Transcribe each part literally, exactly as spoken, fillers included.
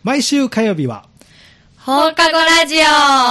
毎週火曜日は放課後ラジオ。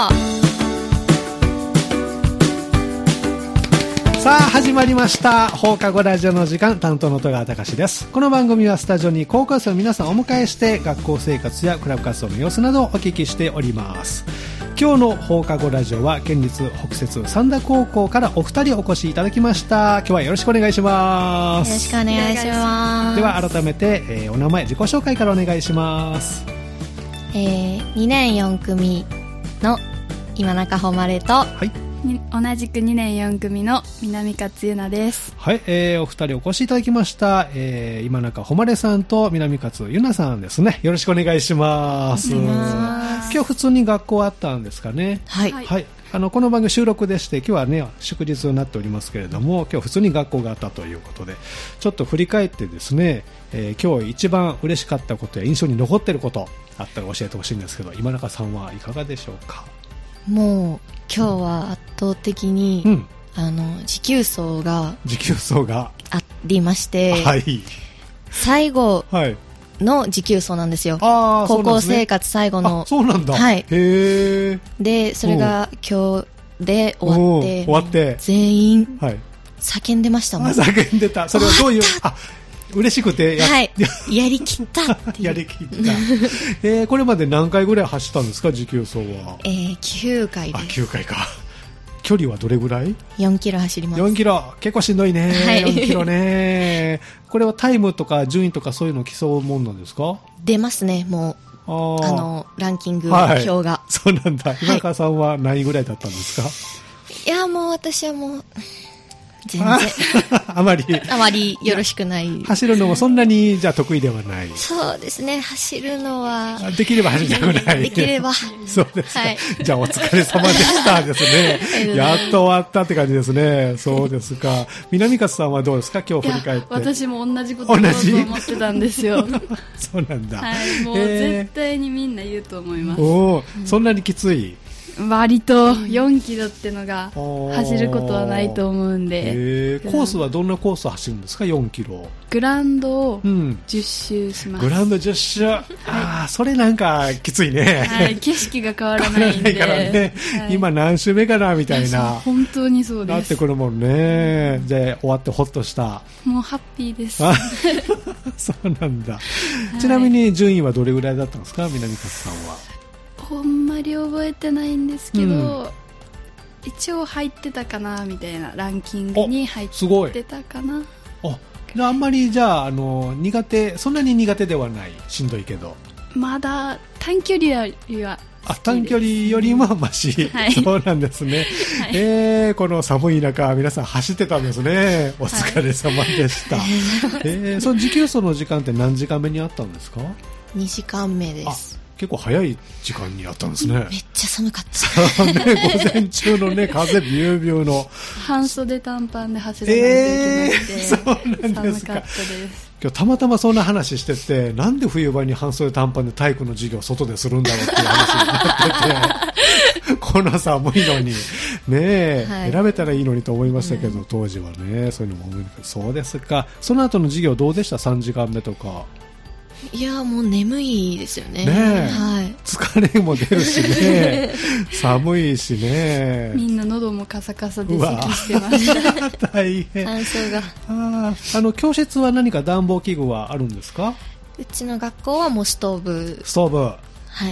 さあ始まりました放課後ラジオの時間、担当の戸川隆です。この番組はスタジオに高校生の皆さんをお迎えして学校生活やクラブ活動の様子などをお聞きしております。今日の放課後ラジオは県立北摂三田高校からお二人お越しいただきました。今日はよろしくお願いします。 よろしくお願いします。 では改めて、えー、お名前自己紹介からお願いします。 えー、にねんよん組の今中誉れと、はい、 同じくにねんよん組の南勝優奈です。 はい、えー、お二人お越しいただきました、えー、今中誉れさんと南勝優奈さんですね。よろしくお願いします。今日普通に学校あったんですかね。 はい、 はい、あのこの番組収録でして、今日はね祝日になっておりますけれども、今日普通に学校があったということで、ちょっと振り返ってですね、えー、今日一番嬉しかったことや印象に残っていることあったら教えてほしいんですけど、今中さんはいかがでしょうか。 もう今日は圧倒的に、うん、あの持久走が持久走がありまして、 はい、 最後の持久走なんですよ。 あ、 高校生活最後の。 そうなんだ。 はい、 へー。 でそれが今日で終わって終わって全員叫んでましたもん。 叫んでた。それはどういう、あ、嬉しくて や,、 はい、やりきったっていうやりきった、えー、これまで何回ぐらい走ったんですか、持久走は。 えー、きゅうかいです。 あ、きゅうかいか。距離はどれぐらい？ よんキロ走ります。 よんキロ結構しんどいね、はい、よんキロね。これはタイムとか順位とかそういうの競うもんなんですか？ 出ますね、もう。ああのランキング表が、 はい、そうなんだ。今川さんは何位ぐらいだったんですか？はい、 いやもう私はもう全然あまりあまりよろしくない。 走るのもそんなにじゃあ得意ではない。 そうですね、走るのはできれば走りたくない。 できればそうですか、はい、じゃあお疲れ様でしたですねやっと終わったって感じですね。そうですか。南勝さんはどうですか、今日振り返って。 私も同じことを言おうと思ってたんですよそうなんだ、 はい、もう絶対にみんな言うと思います。 えー、おそんなにきつい？ 割とよんキロってのが走ることはないと思うんで。 えー、コースはどんなコースを走るんですか、よんキロ。 グラウンドをじゅっ周します、 うん、グラウンドじゅっ周、はい、ああそれなんかきついね、 はい、景色が変わらないんで変わらないからね、はい、今何周目かなみたいな。 本当にそうです。 なってくるもんね。じゃあ終わってホッとした？ もうハッピーですそうなんだ、はい、ちなみに順位はどれぐらいだったんですか、南勝さんは。 ほんまり覚えてないんですけど、うん、一応入ってたかなみたいな、ランキングに入ってたかな。 あ、あんまりじゃあ、あの苦手、そんなに苦手ではない、しんどいけど。 まだ短距離よりはあ、短距離よりもマシ、はい、そうなんですね、はい、えー、この寒い中皆さん走ってたんですね。お疲れ様でした、はい、えー、その持久走の時間って何時間目にあったんですか？ にじかんめです。 結構早い時間にあったんですね。めっちゃ寒かったね、午前中のね、風ビュービューの半袖短パンで走らないといけなくて、えー、 そうなんですか。 寒かったです。 今日たまたまそんな話してて、なんで冬場に半袖短パンで体育の授業を外でするんだろうっていう話になっててこの寒いのにねえ、はい、選べたらいいのにと思いましたけど、うん、当時はね、そういうのも思いますけど。そうですか。その後の授業どうでした？さんじかんめとか。 いやもう眠いですよね。 ねえ、 はい、 疲れも出るしね寒いしね。 みんな喉もカサカサで咳してました大変。 乾燥が。 ああの教室は何か暖房器具はあるんですか？ うちの学校はもうストーブ。 ストーブ。 はい。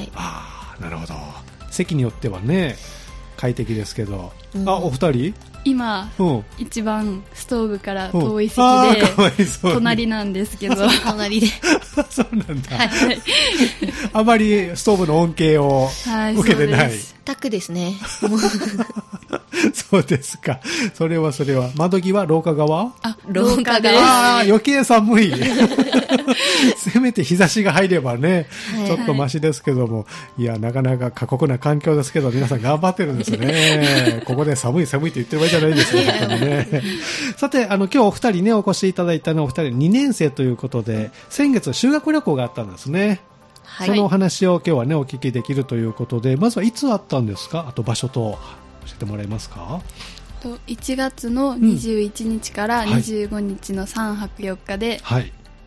ああ、なるほど。席によってはね快適ですけど、うん、あ、お二人今、うん、一番ストーブから遠い席で、 うん、 隣なんですけど隣でそうなんだ、 はい、 あまりストーブの恩恵を受けてない、はい、 宅ですねそうですか。それはそれは窓際、廊下側。 あ、廊下側。 あ、余計寒いせめて日差しが入ればね、ちょっとマシですけども、いやなかなか過酷な環境ですけど、皆さん頑張ってるんですねここで寒い寒いって言ってる場合じゃないですよねさて、あの今日お二人ねお越しいただいたのはお二人にねん生ということで、先月修学旅行があったんですね。はい、そのお話を今日はねお聞きできるということで、まずはいつあったんですか、あと場所と教えてもらえますか。 いちがつのにじゅういちにちからにじゅうごにちのさんはくよっかで、 はい、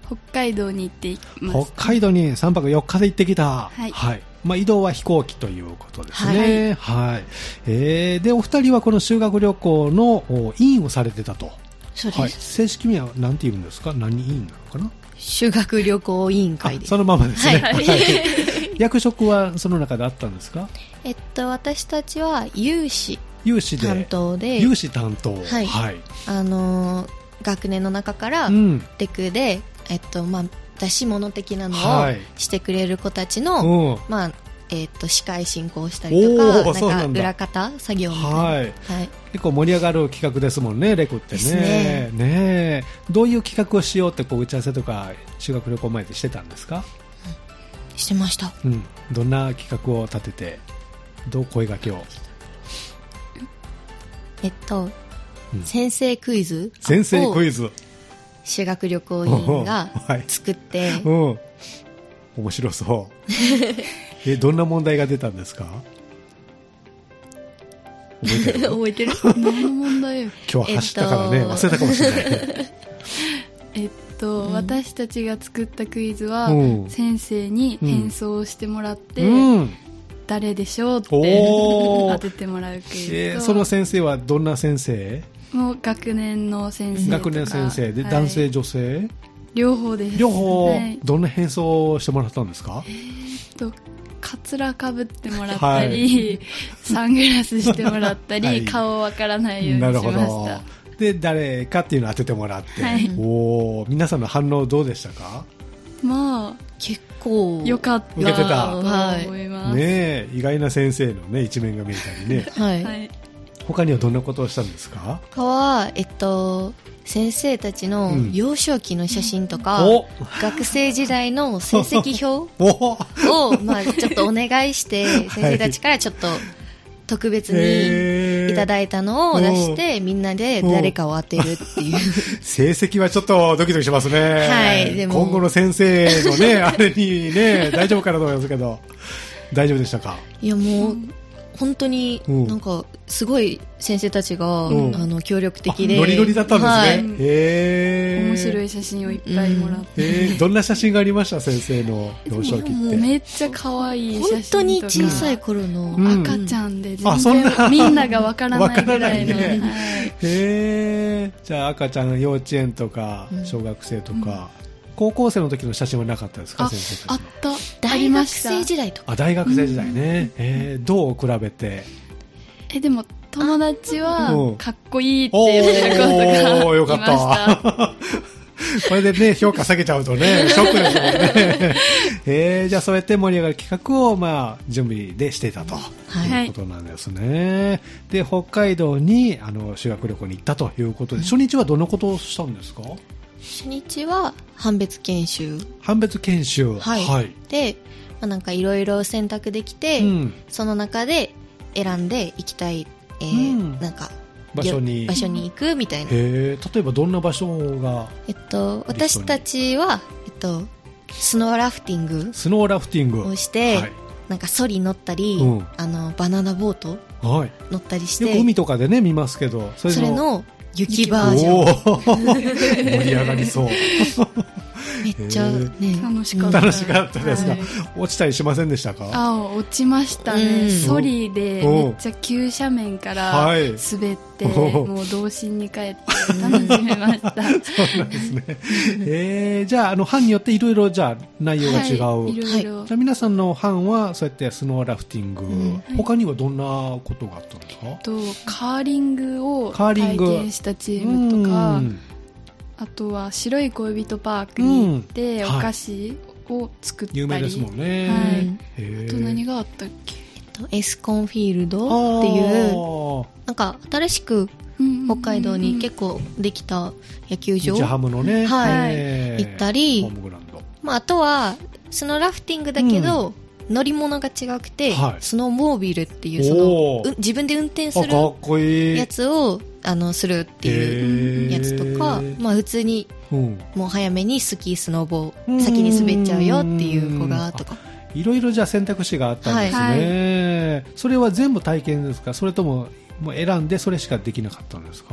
北海道に行っています。北海道にさんぱくよっかで行ってきた。 はい。 はい。まあ、移動は飛行機ということですね。はい。はい、えー、で、お二人はこの修学旅行の委員をされてたと。 そうです。はい、 正式名は何て言うんですか？何委員なのかな？ 修学旅行委員会です。 そのままですね。 はい。 役職はその中であったんですか？ えっと、私たちは有志。 有志で。 担当で。 有志担当。 はい。はい、あのー、学年の中から、テクで、うん、えっと、まあ、出し物的なのをしてくれる子たちの、はい、まあ、えっと、司会進行したりとか、なんか裏方作業みたいな、はいはい、 結構盛り上がる企画ですもんね、レクってね。ですね。ね。どういう企画をしようってこう打ち合わせとか修学旅行前でしてたんですか？ うん、してました。 うん。どんな企画を立てて、どう声掛けを？ えっと、うん、先生クイズ。 先生クイズ。 修学旅行委員が作って、はい、うん、 面白そうえ、どんな問題が出たんですか？覚えてる？ 覚えてる？何の問題？ 今日は走ったからね、えっと、忘れたかもしれないえっと、うん、私たちが作ったクイズは、うん、先生に変装してもらって、うん、誰でしょうって当ててもらうクイズと、えー、 その先生はどんな先生？ もう学年の先生とか。 学年先生で、はい、男性女性？ 両方です。 両方、はい、どんな変装をしてもらったんですか？ えー、っとカツラかぶってもらったり、はい、サングラスしてもらったり、はい、顔わからないようにしました。なるほど。 で誰かっていうのを当ててもらって、はい、お皆さんの反応どうでしたか？ まあ結構良かった受けてたと思います。 ねえ、意外な先生のね一面が見えたりね。はい。はい、他にはどんなことをしたんですか？ 他は、えっと、先生たちの幼少期の写真とか、うん、学生時代の成績表を、まあ、ちょっとお願いして、先生たちからちょっと特別にいただいたのを出して、みんなで誰かを当てるっていう。 成績はちょっとドキドキしますね。 はい、でも。 今後の先生のね、あれにね、大丈夫かなと思いますけど、大丈夫でしたか？ いや、もう、本当になんかすごい先生たちが、うん、あの協力的でノリノリだったんですね、はい、 へー、面白い写真をいっぱいもらって、 うん、どんな写真がありました？先生の幼少期って。 めっちゃ可愛い写真とか、 本当に小さい頃の赤ちゃんで全然みんながわからないぐらいの、ね、はい、 へー、じゃあ赤ちゃん幼稚園とか小学生とか、うんうん、高校生の時の写真はなかったですか？先生たち。 あった。 大学生時代とか。 あ、大学生時代ね。うん、えー、どう比べて？ え、でも友達はかっこいいって言ってる子とかいました。おー、よかった。 これでね、評価下げちゃうとね、ショックですもんね。えー、じゃあそうやって盛り上がる企画を、まあ、準備でしていたと、はい、いうことなんですね。で、北海道に、あの、修学旅行に行ったということで、初日はどんなことをしたんですか？ 初日は判別研修。 判別研修。 はい。はい、で、まあ、なんかいろいろ選択できて、うん、その中で選んで行きたい、えーうん、なんか、 場所に場所に行くみたいな。 へー、例えばどんな場所が？ えっと、私たちは、えっと、スノーラフティング。 スノーラフティングをして、はい、なんかソリ乗ったり、うん、あの、バナナボート乗ったりして。 よく海とかでね、見ますけど、 それの、それの雪バージョン。 盛り上がりそう。 めっちゃね、 楽しかった。 楽しかったですか、はい、落ちたりしませんでしたか？ あ、落ちましたね、うん、ソリでめっちゃ急斜面から滑って、はい、もう童心に帰って楽しめましたそうなんですね、えー、じゃあ、あの班によっていろいろじゃあ内容が違う、はい、いろいろ。じゃあ皆さんの班はそうやってスノーラフティング、うん、他にはどんなことがあったんですか？ とカーリングを体験したチームとか、あとは白い恋人パークに行ってお菓子を作ったり、 有名ですもんね、 はい、あと何があったっけ、 えっと、エスコンフィールドっていうなんか新しく北海道に結構できた野球場、 日ハムのね、 はい、行ったり、ホームグラウンド、まあ、あとはスノーラフティングだけど、うん、乗り物が違くて、はい、スノーモービルっていうそのう自分で運転するやつをあのするっていうやつとか、まあ、普通に、うん、もう早めにスキースノボー先に滑っちゃうよっていう子がとか、 いろいろじゃあ選択肢があったんですね、はい、それは全部体験ですか？それとももう選んでそれしかできなかったんですか？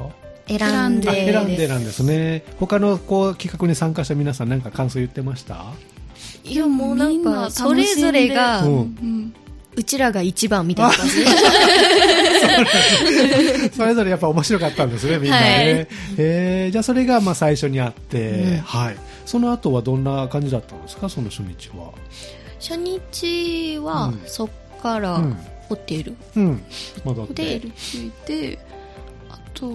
選んで選んでなんですね。他のこう企画に参加した皆さん何か感想言ってました？ いやもうなんかそれぞれが、うん、うちらが一番みたいな感じでそれぞれやっぱ面白かったんですねみんなね、はい、えー、じゃあそれがまあ最初にあって、うん、はい、その後はどんな感じだったんですか、その初日は。 初日は、うん、そっからホテル、 うん、戻ってホテル着いて、あとは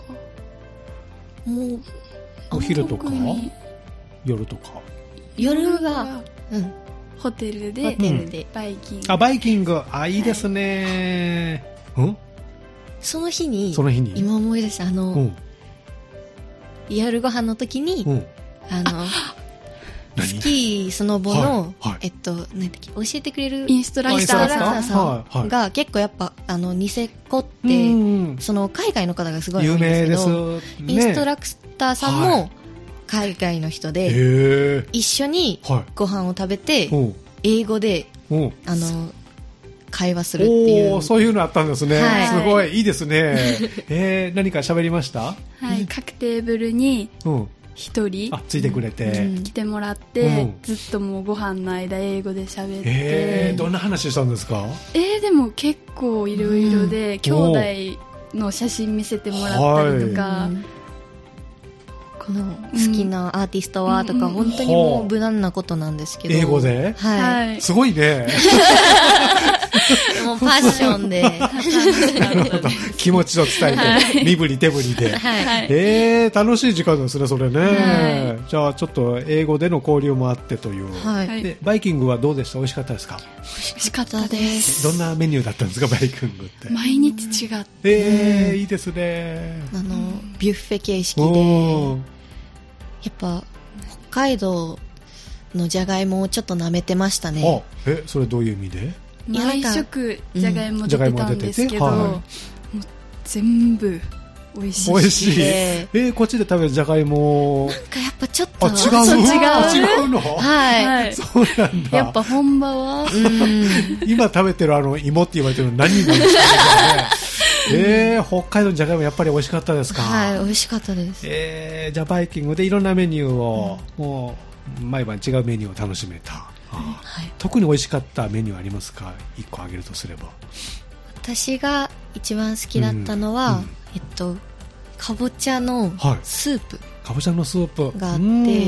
もうお昼とか夜とか夜が、うん、 ホテルでホテルでバイキング、 あバイキング、あいいですね、はい、うん、 その日にその日に今思い出したあの、うん、夜ご飯の時に、うん、あのスキースノボの、はいはい、えっと何だっけ、教えてくれるインストラクターさんが結構やっぱあのニセコってその海外の方がすごい多いんですけど、有名ですね、インストラクターさんも、はい、海外の人で一緒にご飯を食べて、はい、英語であの会話するっていう、 おそういうのあったんですね、はい、すごいいいですね、えー、何か喋りました？ はい、各テーブルに一人、 あついてくれて、 うん、来てもらって、うん、ずっともうご飯の間英語で喋って、 えー、どんな話したんですか？ えー、でも結構いろいろで、うん、兄弟の写真見せてもらったりとか、はい、 この好きなアーティストはとか、うん、本当にもう無難なことなんですけど、 英語で、 はい、 すごいねもうパッションでなるほど、気持ちを伝えて、はい、身振り手振りで、はい、えー、楽しい時間ですねそれね、はい、じゃあちょっと英語での交流もあってという、はい、でバイキングはどうでした？美味しかったですか？ 美味しかったです。 どんなメニューだったんですかバイキングって？ 毎日違って、 えー、いいですね。 あのビュッフェ形式で、やっぱ北海道のじゃがいもをちょっと舐めてましたね。 あ、え、それどういう意味で？ 毎食じゃがいも出てたんですけど、うん、もう全部美味しい。 美味しい。えー、こっちで食べるじゃがいもなんかやっぱちょっとあ違うの？違うの？ はい、はい、 そうなんだ。 やっぱ本場は、うん、今食べてるあの芋って言われてるの何人なんですかねえー、北海道のじゃがいもやっぱり美味しかったですか？ はい、美味しかったです。 えー、じゃあバイキングでいろんなメニューを、うん、もう毎晩違うメニューを楽しめた。はい、特に美味しかったメニューありますか？いっこあげるとすれば。 私が一番好きだったのは、うんうん、えっとかぼちゃのスープ、 はい、かぼちゃのスープがあって、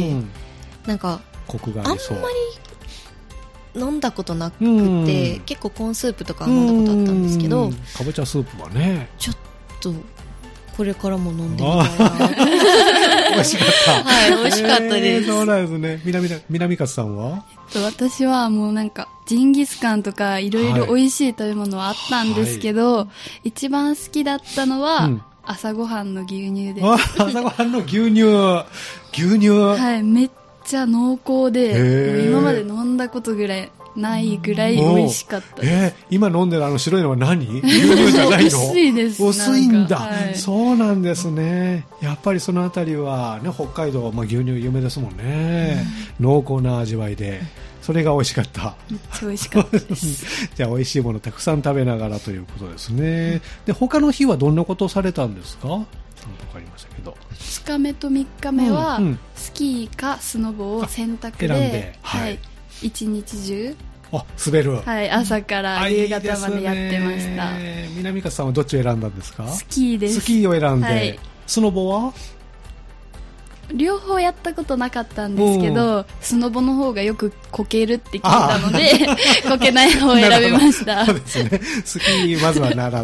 なんかコクがありそう。 あんまり飲んだことなくて、結構コーンスープとか飲んだことあったんですけど、 かぼちゃスープはねちょっとこれからも飲んでみたいな美味しかったはい、美味しかったです、えー、 そうなんですね。南南勝さんは？ えっと、私はもうなんかジンギスカンとかいろいろ美味しい食べ物はあったんですけど、はい、一番好きだったのは、うん、朝ごはんの牛乳です。 朝ごはんの牛乳牛乳、 はい、めっちゃ濃厚で今まで飲んだことぐらいないぐらい美味しかったです。 えー、今飲んでるあの白いのは何？牛乳じゃないの？ 薄いです。 薄いんだ、はい、そうなんですね。やっぱりそのあたりは、ね、北海道、まあ、牛乳有名ですもんね、うん、濃厚な味わいでそれが美味しかった。 めっちゃ美味しかったですじゃあ美味しいものたくさん食べながらということですね。で他の日はどんなことをされたんですか？分かりましたけど、 ふつかめとみっかめは、うんうん、スキーかスノボを選択で選んで、はいはい、一日中あ滑る、 はい、朝から夕方までやってました。 南勝さんはどっちを選んだんですか？ スキーです。 スキーを選んで、はい、スノボは両方やったことなかったんですけど、スノボの方がよくこけるって聞いたのでこけない方を選びました。 そうですね。スキーまずは習って、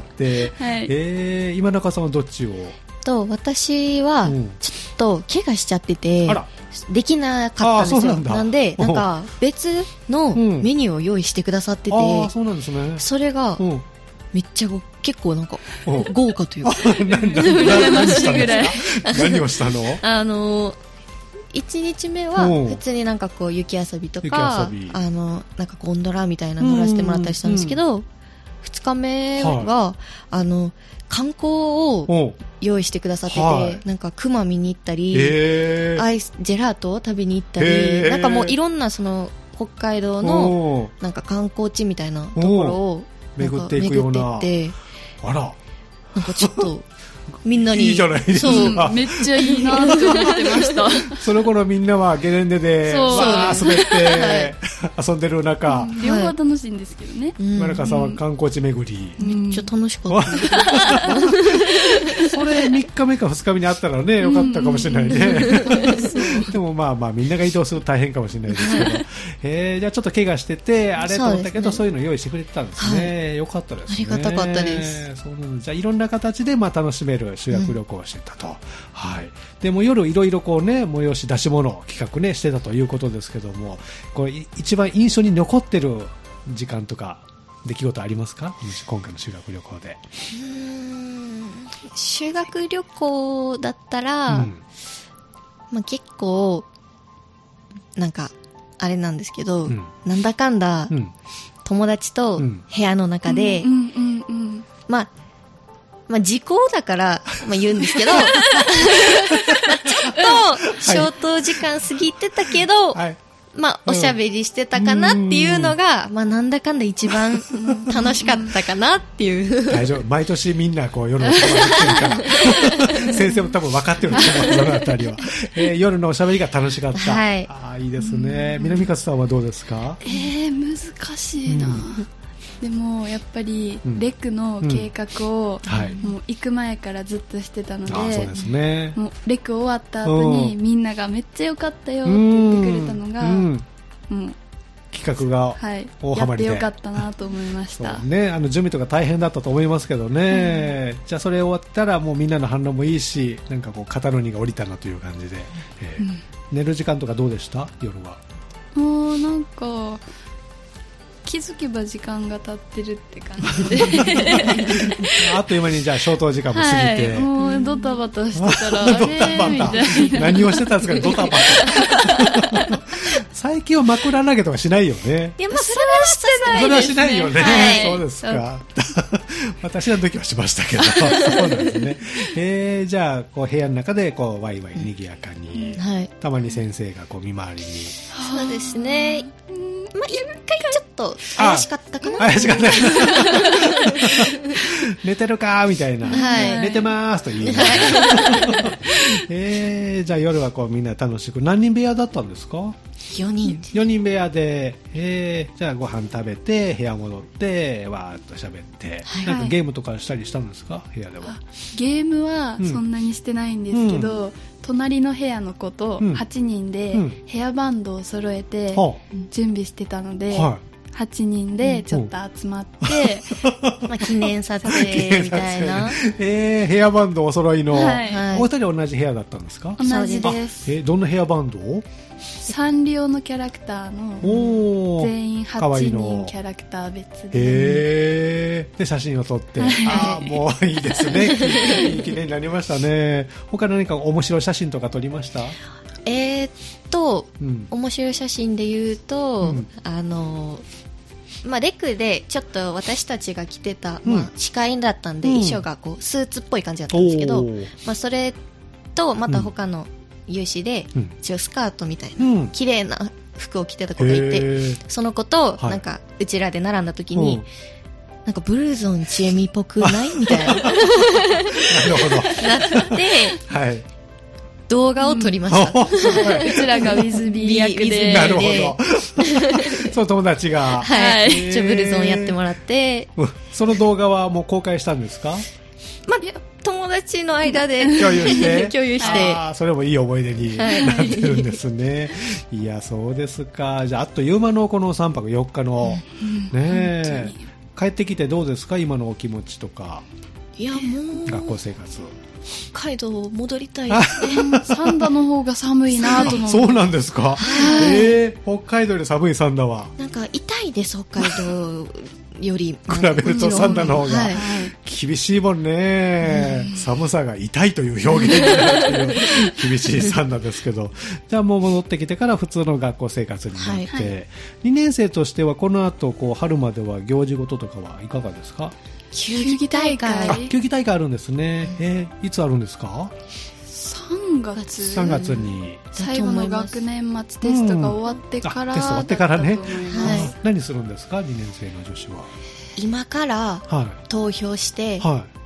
はい、えー、今中さんはどっちを？ と私はちょっと怪我しちゃってて、あらできなかったんですよ。 な, なんでなんか別のメニューを用意してくださってて、うん、 あそうなんですね。 それがめっちゃ結構なんか豪華というか何したんですか？何をしたの？ あのいちにちめは普通になんかこう雪遊びとかあのなんかゴンドラみたいなの乗らせてもらったりしたんですけど、ふつかめが、はい、あの観光を用意してくださってて、はい、なんか熊見に行ったり、えー、アイスジェラートを食べに行ったり、えー、なんかもういろんなその北海道のなんか観光地みたいなところを巡っていくような、 巡っていって、 あらなんかちょっとみんなに。 いいじゃないですか。そう、 めっちゃいいなって思ってました。 その頃みんなはゲレンデで、わー滑って、はい、遊んでる中、 うん、両方楽しいんですけどね。 村中さんは観光地巡り。 めっちゃ楽しかった。 それみっかめかふつかめにあったらね、よかったかもしれないね。でもまあまあみんなが移動すると大変かもしれないですけど、えー、じゃあちょっと怪我してて、あれと思ったけど、そういうの用意してくれてたんですね。はい、よかったですね。 ありがたかったです。 そうなんです。じゃあいろんな形でまあ楽しめる修学旅行をしてたと。うん、はい。でも夜いろいろこうね、催し出し物企画ねしてたということですけども、これ一番印象に残ってる時間とか出来事ありますか？今回の修学旅行で。 うーん、修学旅行だったら、うん、まあ結構なんかあれなんですけど、うん、なんだかんだ、うん、友達と部屋の中で、まあまあ、時効だから、まあ、言うんですけど、まあ、ちょっと、消灯時間過ぎてたけど、はい、まあ、おしゃべりしてたかなっていうのが、うん、まあ、なんだかんだ一番楽しかったかなっていう。 大丈夫。毎年みんな、こう、夜のおしゃべりしてるから。先生も多分分かってると思う、そのあたりは。えー、夜のおしゃべりが楽しかった。はい。ああ、いいですね。南勝さんはどうですか？ えー、難しいな。うんでもやっぱりレクの計画をもう行く前からずっとしてたので、うんうんはい、そうですね、もうレク終わった後にみんながめっちゃ良かったよって言ってくれたのが、うんうん、企画が大ハマりで、 はい、やってよかったなと思いました。 そうね、あの準備とか大変だったと思いますけどね、うん、じゃあそれ終わったらもうみんなの反応もいいし、なんかこう肩の荷が下りたなという感じで、えーうん、寝る時間とかどうでした？夜は。 もうなんか気づけば時間が経ってるって感じであっという間にじゃあ消灯時間も過ぎて、 はい、もうドタバタしてたらドタバタ何をしてたんですか？ドタバタ最近は枕投げとかしないよね。 いや、まあ、それはしてないですね。 それはしないよね、はい、そうですか私の時はしましたけどそうなんですね。えー、じゃあこう部屋の中でこうワイワイにぎやかに、はい、たまに先生がこう見回りに。 そうですね、まあ、一回ちょっと怪しかったかな。 怪しかった寝てるかみたいな、はい、寝てますと言いながら、えー、じゃあ夜はこうみんな楽しく。何人部屋だったんですか？ よにん。 よにん部屋で、えー、じゃあご飯食べて部屋戻ってわーっと喋って、はい、なんかゲームとかしたりしたんですか？部屋では。 ゲームはそんなにしてないんですけど、うん、隣の部屋の子とはちにんでヘアバンドを揃えて準備してたので、ははちにんでちょっと集まって、 うん、まあ記念撮影みたいなえー、ヘアバンドお揃いの、はい、お二人は同じ部屋だったんですか？ 同じです。 えー、どんなヘアバンドを？ サンリオのキャラクターの全員はちにんキャラクター別で、 へー、で写真を撮って、あーもういいですねいい記念になりましたね。他何か面白い写真とか撮りました？ えー、っと、うん、面白い写真で言うと、うん、あのまあ、レクでちょっと私たちが着てた、まあ、司会だったんで、うん、衣装がこうスーツっぽい感じだったんですけど、まあ、それとまた他の有志で、うん、一応スカートみたいな、うん、綺麗な服を着てた子がいて、その子となんかうちらで並んだ時に、なんかブルーゾンちえみっぽくないみたいななるほどなって、はい、動画を撮りました、うん、うちらがウィズビー役でなるほどその友達が、 はい、一応ブルーゾンやってもらって、 その動画はもう公開したんですか？ まあ、友達の間で共有して共有してあ、それもいい思い出になってるんですね、はい、いやそうですか。じゃああっという間のこのさんぱくよっかの、うん、ねえ、帰ってきてどうですか今のお気持ちとか。 いやもう学校生活北海道戻りたいですね三田の方が寒いなと思う。 そうなんですか、はい、えー、北海道より寒い三田はなんか痛いです北海道より比べると三田の方が厳しいもんね、うん、寒さが痛いという表現になっていう厳しい三田ですけどじゃあもう戻ってきてから普通の学校生活になって、はいはい、にねん生としてはこの後こう春までは行事事とかはいかがですか？ 球技大会。 あ、球技大会あるんですね、えー、いつあるんですか？ さんがつさんがつに最後の学年末テストが終わってから、うん、 テスト終わってからね、はい、何するんですかにねん生の女子は。 今から投票して、はい、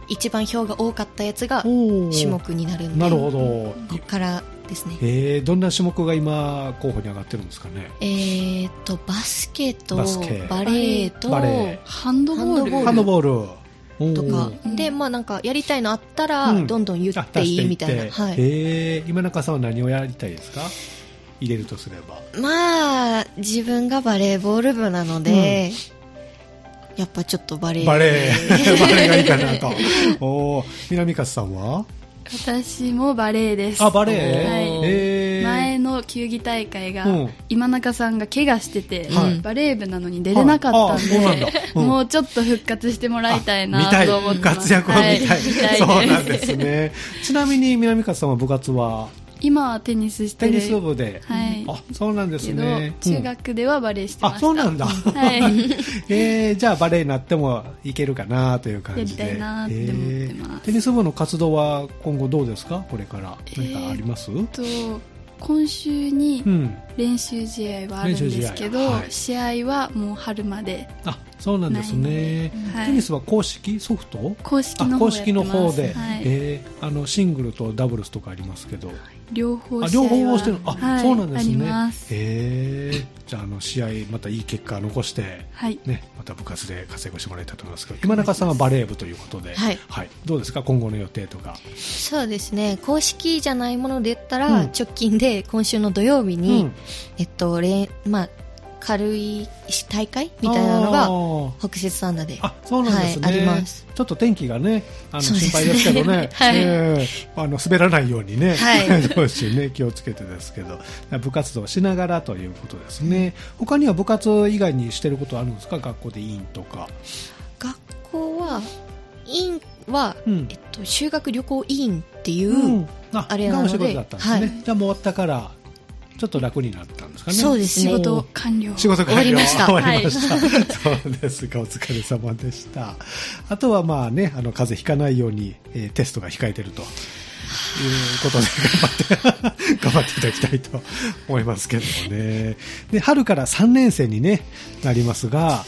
一番票が多かったやつが種目になるんで、 なるほど、 ここからですね。 えー、どんな種目が今候補に上がってるんですかね。 えーとバスケとバレーとバレーハンドボールハンドボールとかで、まあなんかやりたいのあったらどんどん言っていいみたいな、うん、はい、 えー、今中さんは何をやりたいですか、入れるとすれば。 まあ自分がバレーボール部なので、うん、やっぱちょっとバレーバレーバレーがいいかなと。お南勝さんは。 私もバレーです。 あ、バレー、 はい、えー、前の球技大会が、うん、今中さんが怪我してて、はい、バレー部なのに出れなかったんで、はい、うん、もうちょっと復活してもらいたいなと思ってます。 活躍を見たい、はい、そうなんですね。ちなみに南勝さんは部活は。 今はテニスしてる。 テニス部で。 はい。 あ、そうなんですね。 中学ではバレーしてました。 あ、そうなんだ。はい。えー、じゃあバレーになってもいけるかなという感じで。 やりたいなって思ってます、えー。 テニス部の活動は今後どうですか、これから何かあります？えー、 と今週に練習試合はあるんですけど、うん、試, はい、試合はもう春まで。 あ、そうなんですね、はい、テニスは公式ソフト？ 公式の方やってます。 公式の方で、はい、えー、あのシングルとダブルスとかありますけど、 両方試合はあ、両方してる。あ、はい、そうなんですね。 あります。 えー、じゃあ、あの試合またいい結果を残して、 はい、 ね、また部活で活躍してもらいたいと思いますけど、今中さんはバレー部ということで、 はいはい、どうですか今後の予定とか。 そうですね、公式じゃないもので言ったら、うん、直近で今週の土曜日に、うん、えっとまあ軽い大会みたいなのが北摂サンダで、 あ、そうなんですね、 はい、あります。 ちょっと天気がね、あの心配ですけどね、はい、えー、あの滑らないようにね、はい、どうしようね、気をつけてですけど、部活動しながらということですね。他には部活以外にしてることあるんですか、学校で委員とか。 学校は委員は、うん、えっと、修学旅行委員っていう、うん、あ, あれなので、がお仕事だったんですね、はい、じゃあもう終わったからちょっと楽になったんですかね。 そうですね。 仕事完了。 仕事完了。 終わりました。 終わりました。はい、そうですか。お疲れ様でした。あとはまあね、あの風邪ひかないように、えー、テストが控えてるということで頑張って頑張っていただきたいと思いますけどもね。で、春からさんねん生に、ね、なりますが、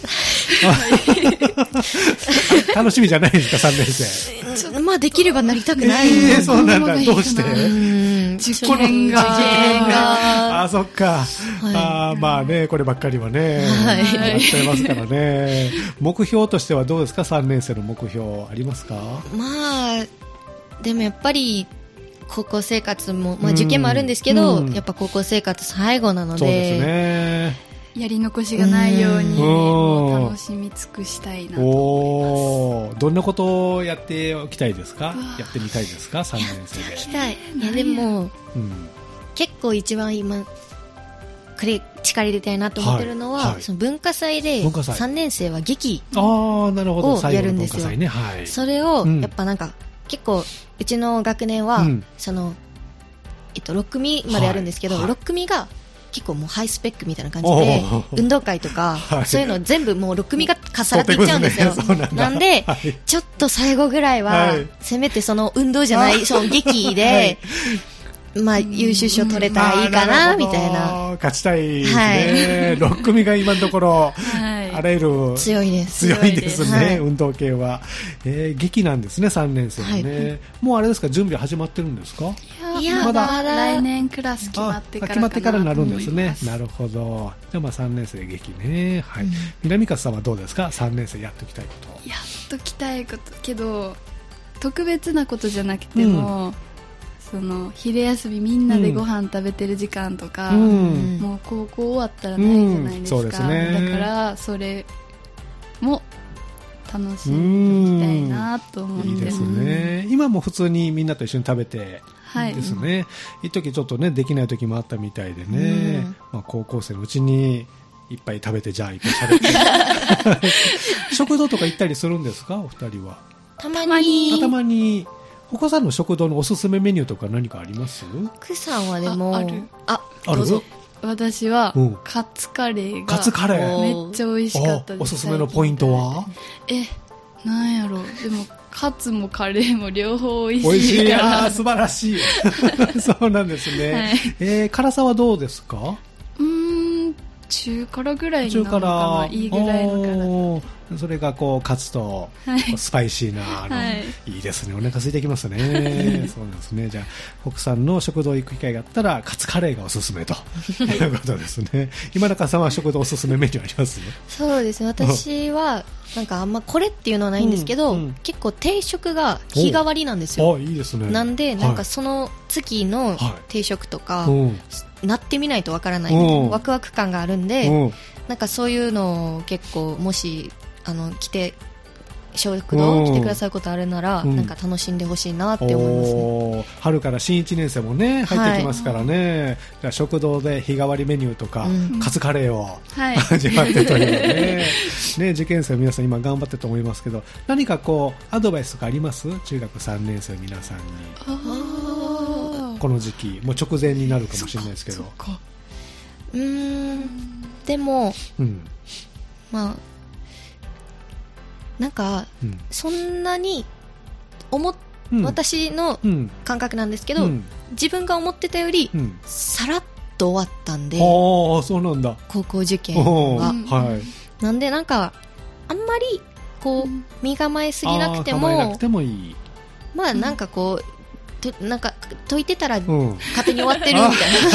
楽しみじゃないですか、さんねん生。 まあできればなりたくない。 えー、そうなんだ。どうして？ 受験が。受験が。 あ、そっか。はい、あ、まあね、こればっかりはね、はい、やっちゃいますからね。目標としてはどうですか、さんねん生の目標ありますか？ まあ、でもやっぱり、高校生活も、まあ受験もあるんですけど、うん、やっぱ高校生活最後なので。 そうですね。 やり残しがないように、もう楽しみ尽くしたいなと思います。 どんなことをやっておきたいですか？やってみたいですか？さんねん生で。 やっておきたい。いやでも、うん、結構一番今、これ力入れたいなと思ってるのは、はいはい、その文化祭でさんねん生は劇をやるんですよ。 ね、はい、 それを、やっぱなんか、結構うちの学年は、うん、その、えっと、ろく組までやるんですけど、はいはい、ろく組が結構もうハイスペックみたいな感じで運動会とか、はい、そういうの全部もうろく組が重なっていっちゃうんですよ。ね、なん, なんで、はい、ちょっと最後ぐらいは、はい、せめてその運動じゃないその劇で、はい、まあ優秀賞取れたらいいかなみたいな。 勝ちたいですね。ろく組が今のところ、はい、あらゆる強いです。 強いですね。はい、運動系は、えー、劇なんですね、さんねん生ね、はい。もうあれですか、準備始まってるんですか？ いや、まだ来年クラス決まってから決まってからになるんですね。なるほど。じゃあまあさんねん生劇ね。はい。うん、南勝さんはどうですか？さんねん生やっておきたいこと。 やっときたいことけど特別なことじゃなくても、うん、その昼休みみんなでご飯食べてる時間とか、うん、もう高校終わったらないじゃないですか。うん、そうですね。だからそれも楽しんでいきたいなと思ってます。いいですね。今も普通にみんなと一緒に食べてですね。はい、一時ちょっとねできない時もあったみたいでね。まあ、高校生のうちにいっぱい食べてじゃあいっぱい食べて食堂とか行ったりするんですか、お二人は？ たまに。 たまに。お子さんの食堂のおすすめメニューとか何かあります？ 奥さんはでもあるああるぞ。 私はカツカレーがカツカレーめっちゃ美味しかったです。 おすすめのポイントは？ え、なんやろう。でもカツもカレーも両方美味しいから。 美味しい。あ、素晴らしい。そうなんですね。はい、えー、辛さはどうですか？ うーん、中辛ぐらいなのかな。いいぐらいの辛さ。 それがこうカツとスパイシーな、はい、あの、はい、いいですね。お腹空いてきますね。そうですね。じゃあ奥さんの食堂行く機会があったらカツカレーがおすすめということですね。今中さんは食堂おすすめメニューあります？ そうですね。私はなんかあんまこれっていうのはないんですけど、うんうん、結構定食が日替わりなんですよ。 あ、いいですね。 なんでなんかその月の定食とか、はい、なってみないとわからないみたいなワクワク感があるんで、なんかそういうのを結構もしあの来て食堂来てくださることあるなら、なんか楽しんでほしいなって思いますね。 春から新いちねん生もね入ってきますからね、はい、じゃあ食堂で日替わりメニューとか、うん、カツカレーを、はい、味わってというねね、受験生皆さん今頑張ってると思いますけど、何かこうアドバイスとかあります？中学さんねん生皆さんに。あ、この時期もう直前になるかもしれないですけど、 うーん、でも、うん、まあなんか、うん、そんなに思っ、うん、私の感覚なんですけど、うん、自分が思ってたより、うん、さらっと終わったんで、ああ、そうなんだ。 高校受験は、はい、なんでなんかあんまりこう、うん、身構えすぎなくても、構えなくてもいい。まあなんかこう、となんか解いてたら勝手に終わってるみたいな、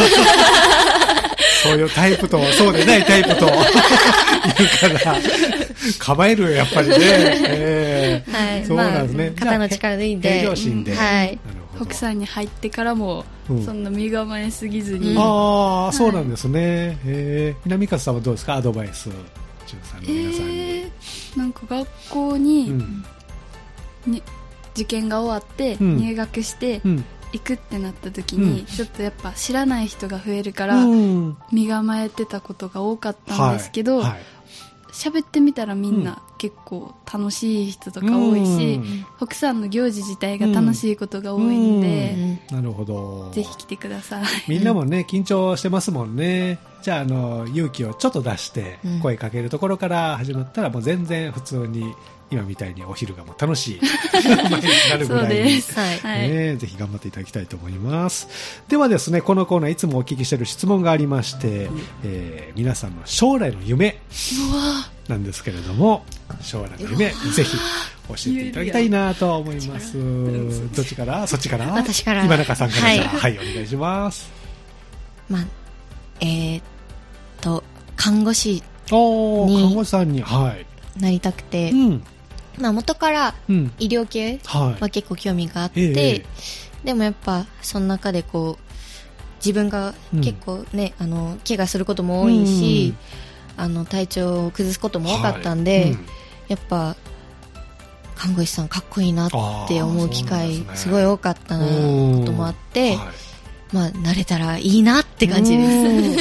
そういうタイプとそうでないタイプといるから構えるやっぱりね、えーはい、そうなんですね、 まあ、肩の力でいいんで、 平常心で、 うん、はい、 北さんに入ってからも、うん、そんな身構えすぎずに、 うん、ああ、そうなんですね、えー、南勝さんはどうですか、アドバイス中さんの皆さんに。 えー、なんか学校に、うんに受験が終わって入学して行くってなった時に、うん、ちょっとやっぱ知らない人が増えるから身構えてたことが多かったんですけど、喋、はいはい、ってみたらみんな結構楽しい人とか多いし、うん、北さんの行事自体が楽しいことが多いんで、 うん、なるほど、 ぜひ来てください。 みんなもね緊張してますもんね。じゃあ、あの勇気をちょっと出して声かけるところから始まったらもう全然普通に今みたいにお昼がもう楽しい毎日になるぐらいに、そうです、はいね、ぜひ頑張っていただきたいと思います。ではですね、このコーナーいつもお聞きしている質問がありまして、うんえー、皆さんの将来の夢なんですけれども、将来の夢ぜひ教えていただきたいなと思います。どっちから？そっちから？ 私から。 今中さんから、はい、はい、お願いします。 まあ、えー、っと看護師に看護師さんに、はい、なりたくて、うんまあ、元から医療系は結構興味があって、うんはいえー、でもやっぱその中でこう自分が結構ね、うん、あの怪我することも多いし、うん、あの体調を崩すことも多かったんで、はいうん、やっぱ看護師さんかっこいいなって思う機会すごい多かったこともあって、まあ、慣れたらいいなって感じです。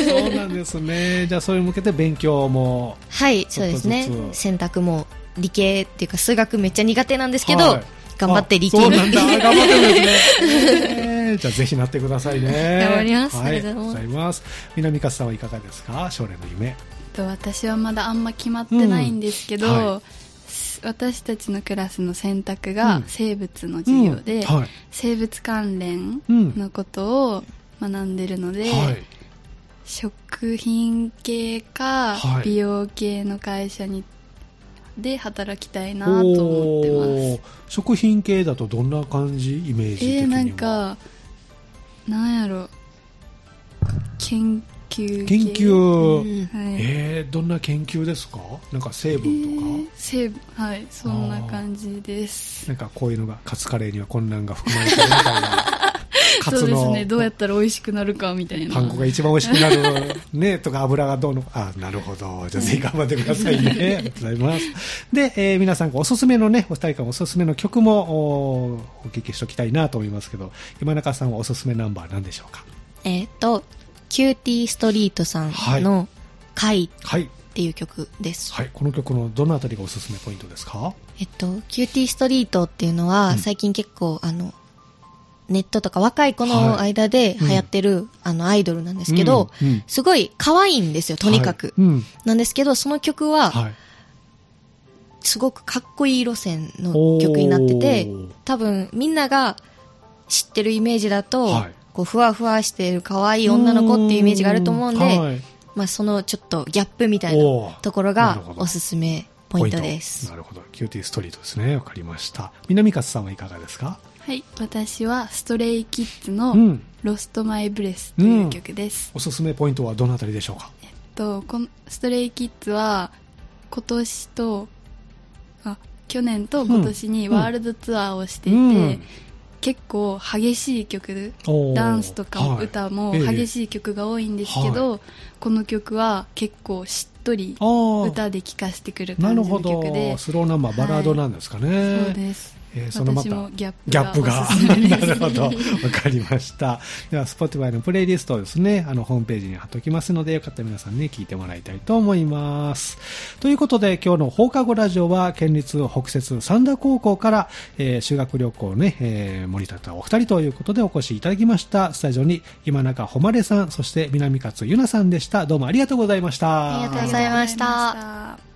そうなんですね。じゃあそれに向けて勉強もはいそうですね、選択も理系っていうか数学めっちゃ苦手なんですけど、はい、頑張って理系に。 そうなんだ、頑張ってるんですね。えー、じゃあぜひなってくださいね。 頑張ります。 はい、ありがとうございます。南勝さんはいかがですか、将来の夢。 私はまだあんま決まってないんですけど、うんはい、私たちのクラスの選択が生物の授業で、うんはい、生物関連のことを学んでるので、はい、食品系か美容系の会社にで働きたいなと思ってます。 食品系だとどんな感じ、イメージ的には。えー、 なんかなんやろ、研究研究、うんはいえー、どんな研究ですか。なんか成分とか、えー、 成分はいそんな感じです。 なんかこういうのがカツカレーにはこんなんが含まれてるみたいなカツのそうですね、どうやったら美味しくなるかみたいな、 パン粉が一番美味しくなるねとか油がどうのあなるほど、じゃあぜひ頑張ってくださいね。ありがとうございます。で、えー、皆さんおすすめのねお二人からおすすめの曲も お, お聞きしておきたいなと思いますけど、今中さんはおすすめナンバー何でしょうか。 えっ、ー、とキューティーストリートさんの貝っていう曲です、 はいはい、この曲のどのあたりがおすすめポイントですか。 えっとキューティーストリートっていうのは、うん、最近結構あのネットとか若い子の間で流行ってる、はいうん、あのアイドルなんですけど、うんうん、すごい可愛いんですよとにかく、はいうん、なんですけどその曲は、はい、すごくかっこいい路線の曲になってて、多分みんなが知ってるイメージだと、はい、こうふわふわしている可愛い女の子っていうイメージがあると思うんで、はいまあ、そのちょっとギャップみたいなところがおすすめポイントです。 なるほど。キューティーストリートですね。わかりました。南勝さんはいかがですか？ はい、私はストレイキッズのロストマイブレスという曲です、 うん、おすすめポイントはどのあたりでしょうか？ えっと、このストレイキッズは今年とあ去年と今年にワールドツアーをしていて、うんうん、結構激しい曲、ダンスとか歌も激しい曲が多いんですけど、はい、この曲は結構しっとり歌で聴かせてくる感じの曲で。なるほど。 スローナンバー、バラードなんですかね。はい、 そうです。 えー、そのまた私もギャップがなるほど、わかりました。では Spotify のプレイリストをですね、あのホームページに貼っておきますので、よかったら皆さんね聞いてもらいたいと思います。ということで今日の放課後ラジオは県立北摂三田高校から、えー、修学旅行をね、えー、盛り立てたお二人ということでお越しいただきました。スタジオに今中誉さん、そして南勝ゆなさんでした。どうもありがとうございました。 ありがとうございました。